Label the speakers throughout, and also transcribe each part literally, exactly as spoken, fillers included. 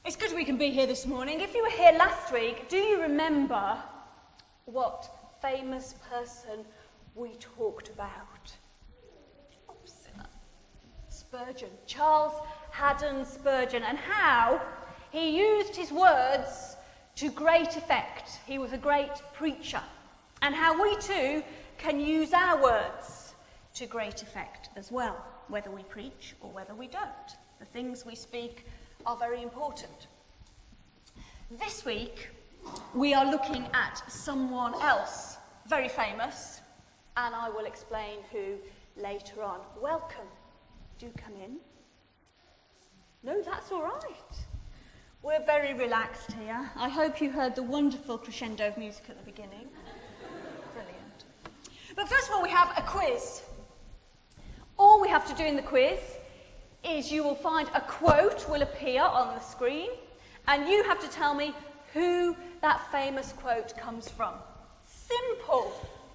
Speaker 1: It's good we can be here this morning. If you were here last week, do you remember what famous person we talked about? Oops. Spurgeon. Charles Haddon Spurgeon, and how he used his words to great effect. He was a great preacher. And how we too can use our words to great effect as well, whether we preach or whether we don't. The things we speak are very important. This week, we are looking at someone else, very famous, and I will explain who later on. Welcome. Do come in. No, that's all right. We're very relaxed here. I hope you heard the wonderful crescendo of music at the beginning. Brilliant. But first of all, we have a quiz. All we have to do in the quiz is you will find a quote will appear on the screen, and you have to tell me who that famous quote comes from. Simple.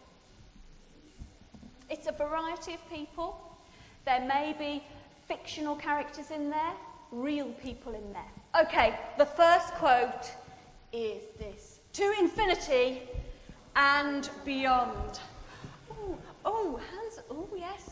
Speaker 1: It's a variety of people. There may be fictional characters in there, real people in there. Okay, the first quote is this. To infinity and beyond. Oh, oh, hands, oh yes.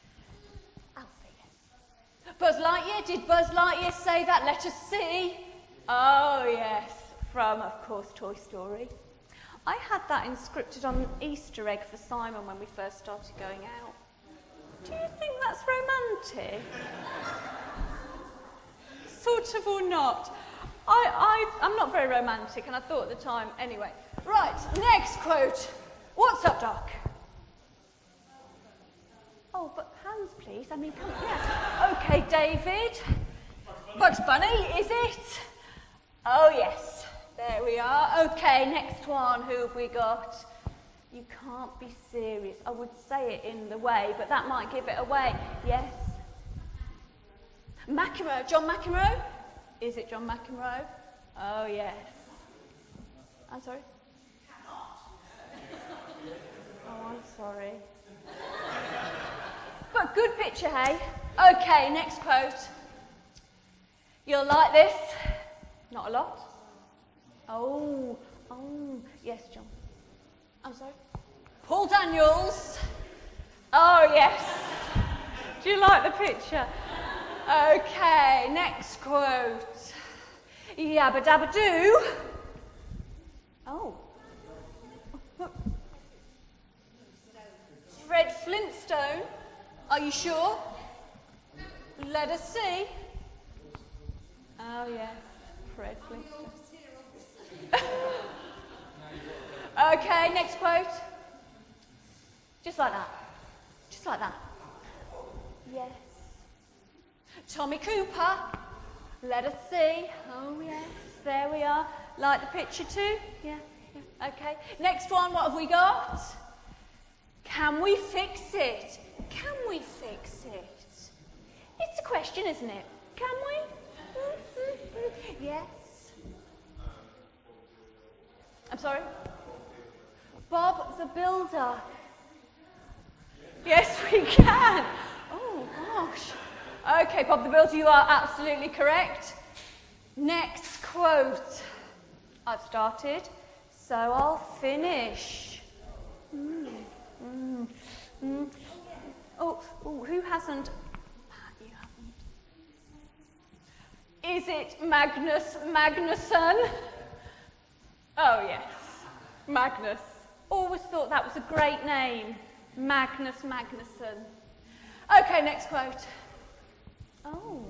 Speaker 1: Buzz Lightyear, did Buzz Lightyear say that? Let us see. Oh, yes, from, of course, Toy Story. I had that inscripted on an Easter egg for Simon when we first started going out. Do you think that's romantic? Sort of or not? I, I, I'm not very romantic, and I thought at the time, anyway. Right, next quote. What's up, Doc? Oh, but hands, please. I mean, come on. Yeah. Okay, David. Bugs Bunny, is it? Oh, yes. There we are. Okay, next one. Who have we got? You can't be serious. I would say it in the way, but that might give it away. Yes. McEnroe. John McEnroe? Is it John McEnroe? Oh, yes. I'm sorry? Oh, I'm sorry. But good picture, hey? Okay, next quote. You'll like this. Not a lot. Oh, oh, yes, John. I'm sorry. Paul Daniels. Oh, yes. Do you like the picture? Okay, next quote. Yabba dabba doo. Oh. Fred Flintstone. Are you sure? Let us see. Oh, yeah. Fred Flintstone. Okay, next quote. Just like that. Just like that. Yes. Tommy Cooper. Let us see. Oh, yes. There we are. Like the picture too? Yeah. Yeah. Okay. Next one, what have we got? Can we fix it? Can we fix it? It's a question, isn't it? Can we? Yes. I'm sorry? Bob the Builder. Yes, we can. Oh, gosh. Okay, Bob the Builder, you are absolutely correct. Next quote. I've started, so I'll finish. Mm, mm, mm. Oh, oh, who hasn't? You haven't. Is it Magnus Magnusson? Oh, yes. Magnus. Always thought that was a great name. Magnus Magnusson. Okay, next quote. Oh.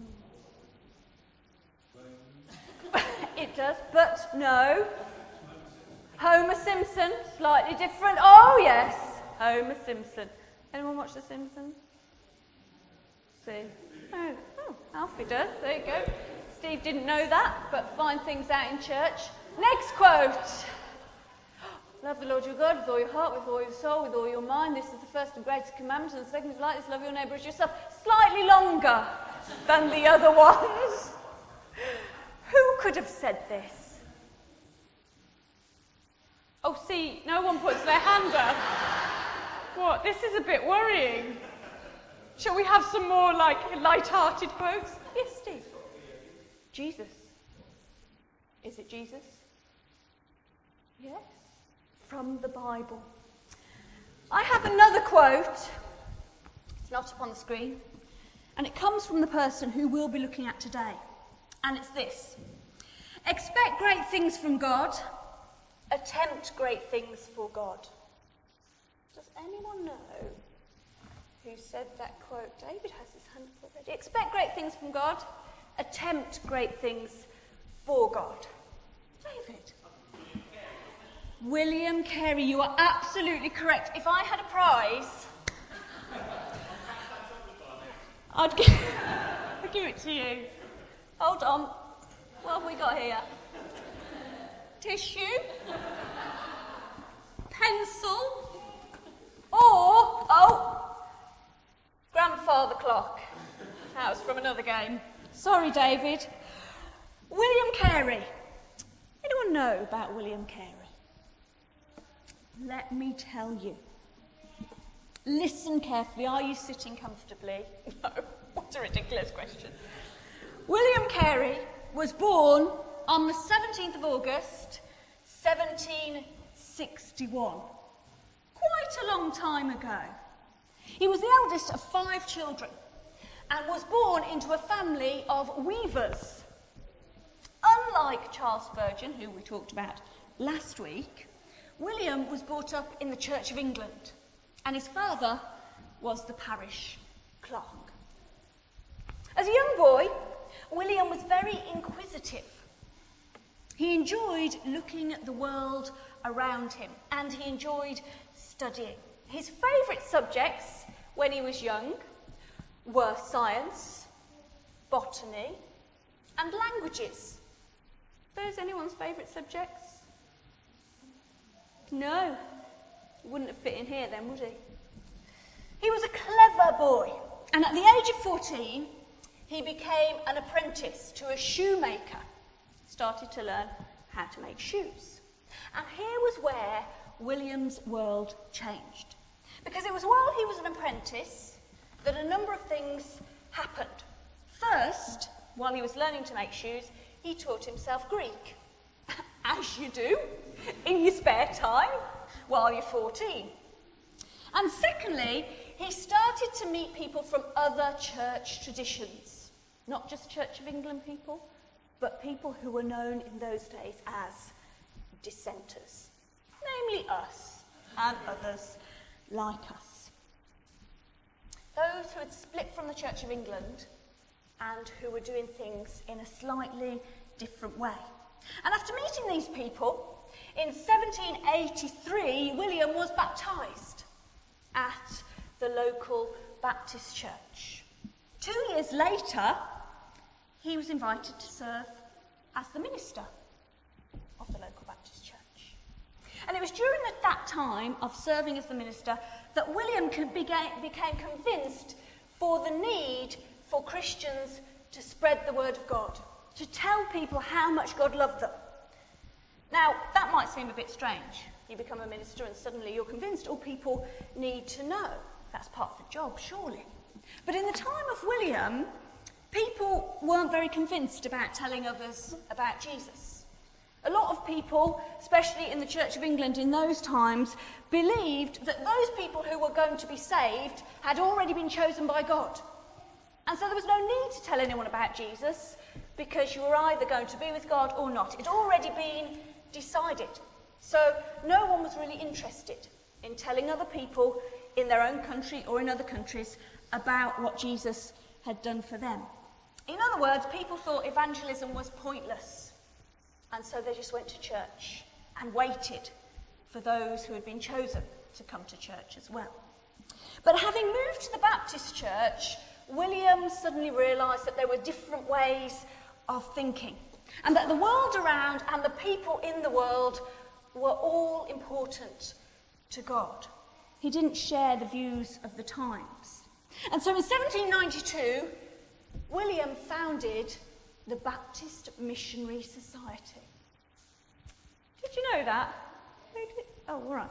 Speaker 1: It does, but no. Homer Simpson, slightly different. Oh, yes. Homer Simpson. Anyone watch The Simpsons? See? Oh, oh, Alfie does. There you go. Steve didn't know that, but find things out in church. Next quote. Love the Lord your God with all your heart, with all your soul, with all your mind. This is the first and greatest commandment, and the second is like this, love your neighbour as yourself. Slightly longer than the other ones. Who could have said this? Oh, see, no one puts their hand up. What? This is a bit worrying. Shall we have some more, like, light-hearted quotes? Yes, Steve. Jesus. Is it Jesus? Yes, from the Bible. I have another quote. It's not up on the screen. And it comes from the person who we'll be looking at today. And it's this. Expect great things from God. Attempt great things for God. Does anyone know who said that quote? David has his hand up already. Expect great things from God. Attempt great things for God. David. William Carey, you are absolutely correct. If I had a prize, I'd give, I'd give it to you. Hold on. What have we got here? Tissue? Pencil? Or, oh, grandfather clock. That was from another game. Sorry, David. William Carey. Anyone know about William Carey? Let me tell you. Listen carefully. Are you sitting comfortably? No. What a ridiculous question. William Carey was born on the seventeenth of August, seventeen sixty-one. Quite a long time ago. He was the eldest of five children and was born into a family of weavers. Unlike Charles Spurgeon, who we talked about last week, William was brought up in the Church of England, and his father was the parish clerk. As a young boy, William was very inquisitive. He enjoyed looking at the world around him, and he enjoyed studying. His favourite subjects when he was young were science, botany, and languages. Those anyone's favourite subjects? No, he wouldn't have fit in here then, would he? He was a clever boy, and at the age of fourteen, he became an apprentice to a shoemaker. Started to learn how to make shoes. And here was where William's world changed. Because it was while he was an apprentice that a number of things happened. First, while he was learning to make shoes, he taught himself Greek. As you do, in your spare time, while you're fourteen. And secondly, he started to meet people from other church traditions. Not just Church of England people, but people who were known in those days as dissenters. Namely us and others like us. Those who had split from the Church of England and who were doing things in a slightly different way. And after meeting these people, in seventeen eighty-three, William was baptised at the local Baptist church. Two years later, he was invited to serve as the minister of the local Baptist church. And it was during that time of serving as the minister that William became convinced for the need for Christians to spread the word of God, to tell people how much God loved them. Now, that might seem a bit strange. You become a minister and suddenly you're convinced all people need to know. That's part of the job, surely. But in the time of William, people weren't very convinced about telling others about Jesus. A lot of people, especially in the Church of England in those times, believed that those people who were going to be saved had already been chosen by God. And so there was no need to tell anyone about Jesus, because you were either going to be with God or not. It had already been decided. So no one was really interested in telling other people in their own country or in other countries about what Jesus had done for them. In other words, people thought evangelism was pointless. And so they just went to church and waited for those who had been chosen to come to church as well. But having moved to the Baptist church, William suddenly realised that there were different ways of thinking, and that the world around and the people in the world were all important to God. He didn't share the views of the times. And so in seventeen ninety-two, William founded the Baptist Missionary Society. Did you know that? Who did? Oh, all right.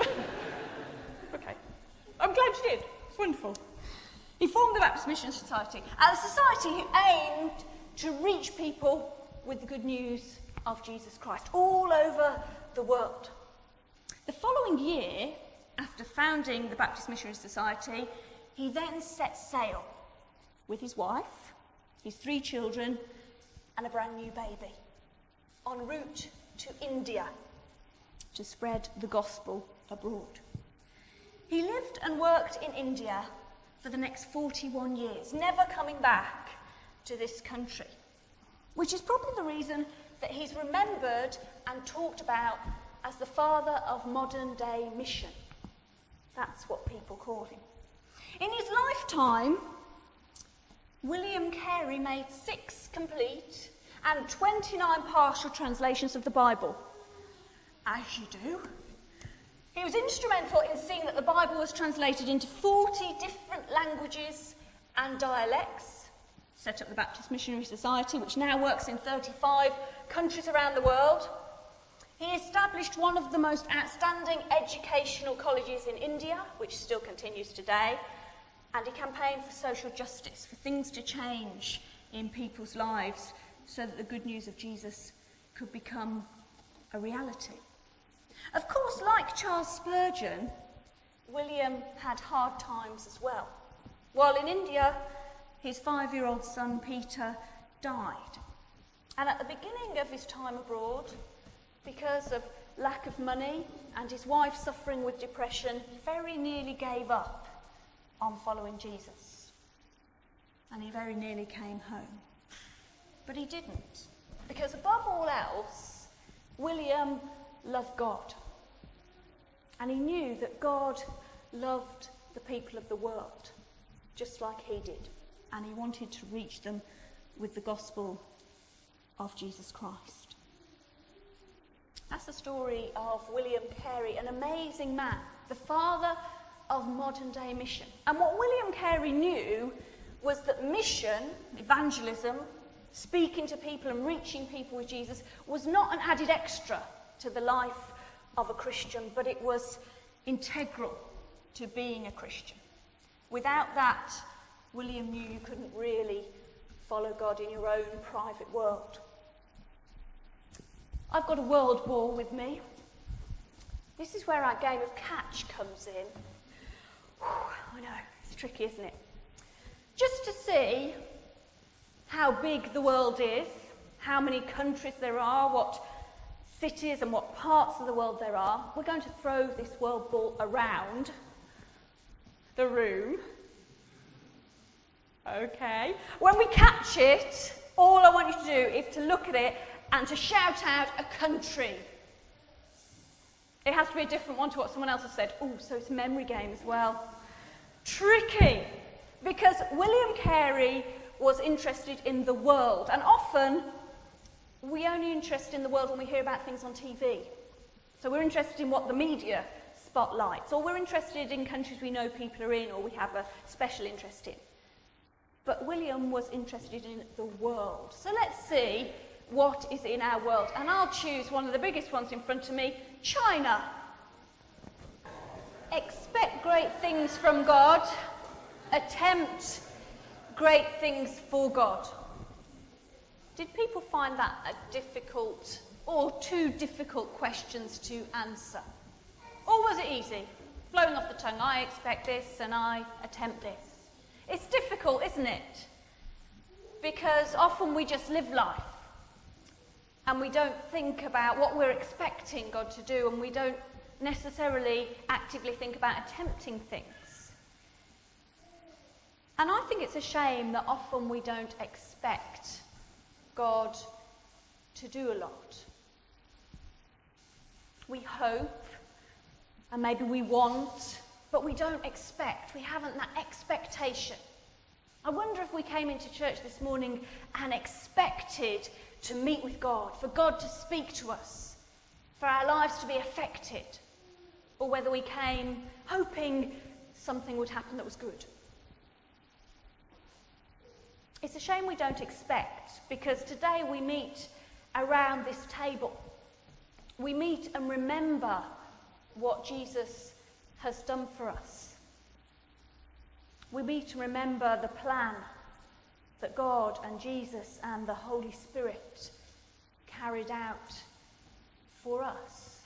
Speaker 1: Okay. I'm glad you did. It's wonderful. He formed the Baptist Missionary Society, a society who aimed to reach people with the good news of Jesus Christ all over the world. The following year, after founding the Baptist Missionary Society, he then set sail with his wife, his three children, and a brand new baby, en route to India to spread the gospel abroad. He lived and worked in India for the next forty-one years, never coming back to this country, which is probably the reason that he's remembered and talked about as the father of modern-day mission. That's what people call him. In his lifetime, William Carey made six complete and twenty-nine partial translations of the Bible. As you do. He was instrumental in seeing that the Bible was translated into forty different languages and dialects, set up the Baptist Missionary Society, which now works in thirty-five countries around the world. He established one of the most outstanding educational colleges in India, which still continues today, and he campaigned for social justice, for things to change in people's lives so that the good news of Jesus could become a reality. Of course, like Charles Spurgeon, William had hard times as well. While in India, his five-year-old son Peter died. And at the beginning of his time abroad, because of lack of money and his wife suffering with depression, he very nearly gave up on following Jesus. And he very nearly came home. But he didn't, because above all else, William loved God. And he knew that God loved the people of the world, just like he did. And he wanted to reach them with the gospel of Jesus Christ. That's the story of William Carey, an amazing man, the father of modern-day mission. And what William Carey knew was that mission, evangelism, speaking to people and reaching people with Jesus, was not an added extra to the life of a Christian, but it was integral to being a Christian. Without that, William knew you couldn't really follow God in your own private world. I've got a world ball with me. This is where our game of catch comes in. Whew, I know, it's tricky, isn't it? Just to see how big the world is, how many countries there are, what cities and what parts of the world there are, we're going to throw this world ball around the room. Okay. When we catch it, all I want you to do is to look at it and to shout out a country. It has to be a different one to what someone else has said. Oh, so it's a memory game as well. Tricky, because William Carey was interested in the world, and often we only interested in the world when we hear about things on T V. So we're interested in what the media spotlights, or we're interested in countries we know people are in, or we have a special interest in. But William was interested in the world. So let's see what is in our world. And I'll choose one of the biggest ones in front of me, China. Expect great things from God. Attempt great things for God. Did people find that a difficult or two difficult questions to answer? Or was it easy? Flowing off the tongue, I expect this and I attempt this. It's difficult, isn't it? Because often we just live life and we don't think about what we're expecting God to do, and we don't necessarily actively think about attempting things. And I think it's a shame that often we don't expect God to do a lot. We hope, and maybe we want, but we don't expect. We haven't that expectation. I wonder if we came into church this morning and expected to meet with God, for God to speak to us, for our lives to be affected, or whether we came hoping something would happen that was good. It's a shame we don't expect, because today we meet around this table. We meet and remember what Jesus has done for us. We meet and remember the plan that God and Jesus and the Holy Spirit carried out for us.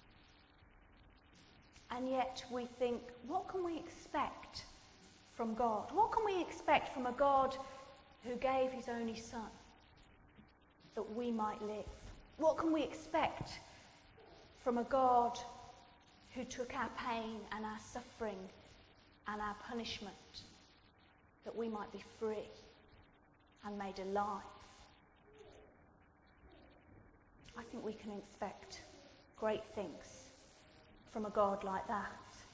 Speaker 1: And yet we think, what can we expect from God? What can we expect from a God who gave his only Son that we might live? What can we expect from a God who took our pain and our suffering and our punishment that we might be free and made alive? I think we can expect great things from a God like that.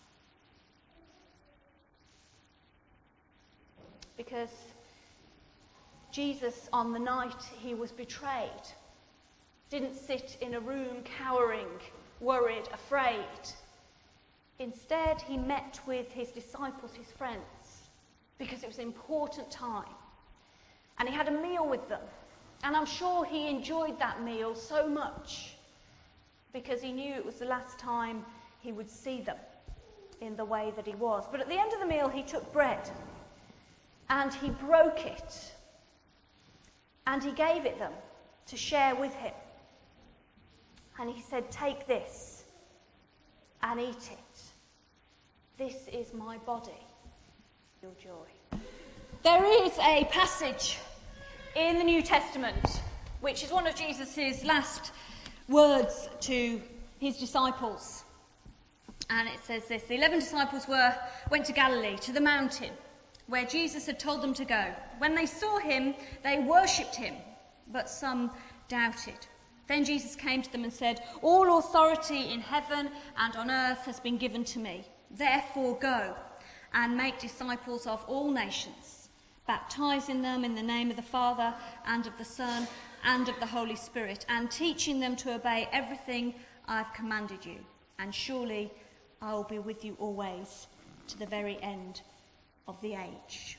Speaker 1: Because Jesus, on the night he was betrayed, didn't sit in a room cowering, worried, afraid. Instead, he met with his disciples, his friends, because it was an important time. And he had a meal with them. And I'm sure he enjoyed that meal so much because he knew it was the last time he would see them in the way that he was. But at the end of the meal, he took bread and he broke it and he gave it them to share with him. And he said, "Take this and eat it. This is my body, your joy." There is a passage in the New Testament, which is one of Jesus' last words to his disciples. And it says this: the eleven disciples were went to Galilee, to the mountain, where Jesus had told them to go. When they saw him, they worshipped him, but some doubted. Then Jesus came to them and said, "All authority in heaven and on earth has been given to me. Therefore go and make disciples of all nations, baptizing them in the name of the Father and of the Son and of the Holy Spirit, and teaching them to obey everything I've commanded you. And surely I will be with you always to the very end of the age."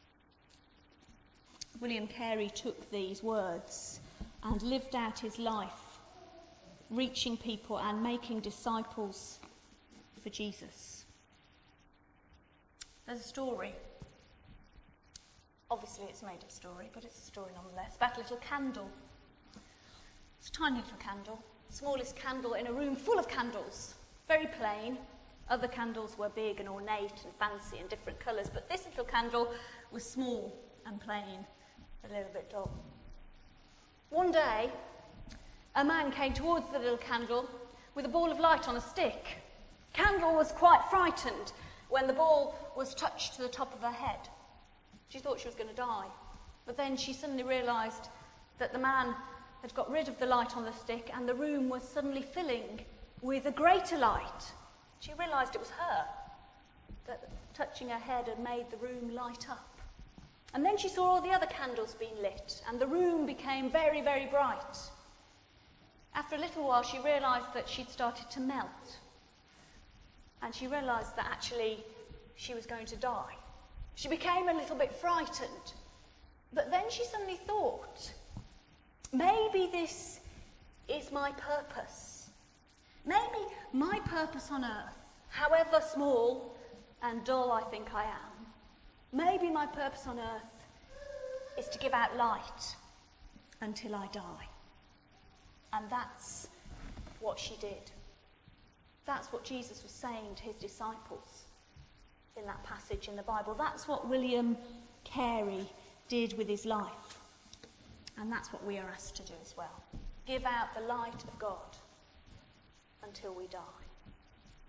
Speaker 1: William Carey took these words and lived out his life, reaching people and making disciples for Jesus. There's a story. Obviously it's a made-up story, but it's a story nonetheless, about a little candle. It's a tiny little candle, smallest candle in a room full of candles, very plain. Other candles were big and ornate and fancy and different colours, but this little candle was small and plain, a little bit dull. One day, a man came towards the little candle with a ball of light on a stick. Candle was quite frightened when the ball was touched to the top of her head. She thought she was going to die, but then she suddenly realised that the man had got rid of the light on the stick and the room was suddenly filling with a greater light. She realised it was her, that touching her head had made the room light up. And then she saw all the other candles being lit, and the room became very, very bright. After a little while, she realised that she'd started to melt. And she realised that actually she was going to die. She became a little bit frightened. But then she suddenly thought, maybe this is my purpose. Maybe my purpose on earth, however small and dull I think I am, maybe my purpose on earth is to give out light until I die. And that's what she did. That's what Jesus was saying to his disciples in that passage in the Bible. That's what William Carey did with his life. And that's what we are asked to do as well. Give out the light of God until we die.